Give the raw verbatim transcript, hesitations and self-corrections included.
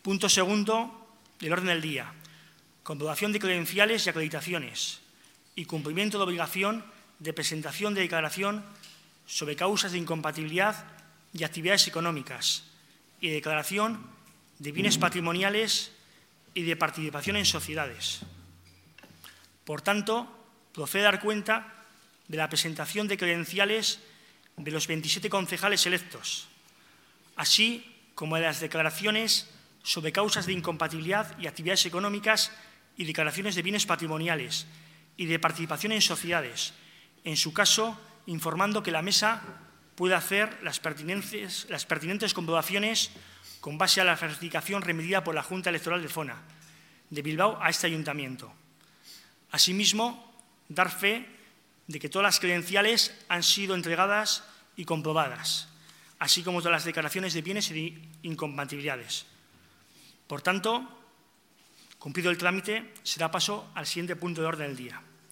Punto segundo del orden del día. Comprobación de credenciales y acreditaciones y cumplimiento de obligación de presentación de declaración sobre causas de incompatibilidad y actividades económicas y declaración de bienes patrimoniales y de participación en sociedades. Por tanto, procede a dar cuenta de la presentación de credenciales de los veintisiete concejales electos, así como de las declaraciones sobre causas de incompatibilidad y actividades económicas y declaraciones de bienes patrimoniales y de participación en sociedades, en su caso, informando que la Mesa puede hacer las pertinentes, las pertinentes comprobaciones con base a la certificación remitida por la Junta Electoral de Zona de Bilbao a este Ayuntamiento. Asimismo, dar fe de que todas las credenciales han sido entregadas y comprobadas, así como todas las declaraciones de bienes y de incompatibilidades. Por tanto, cumplido el trámite, se da paso al siguiente punto de orden del día.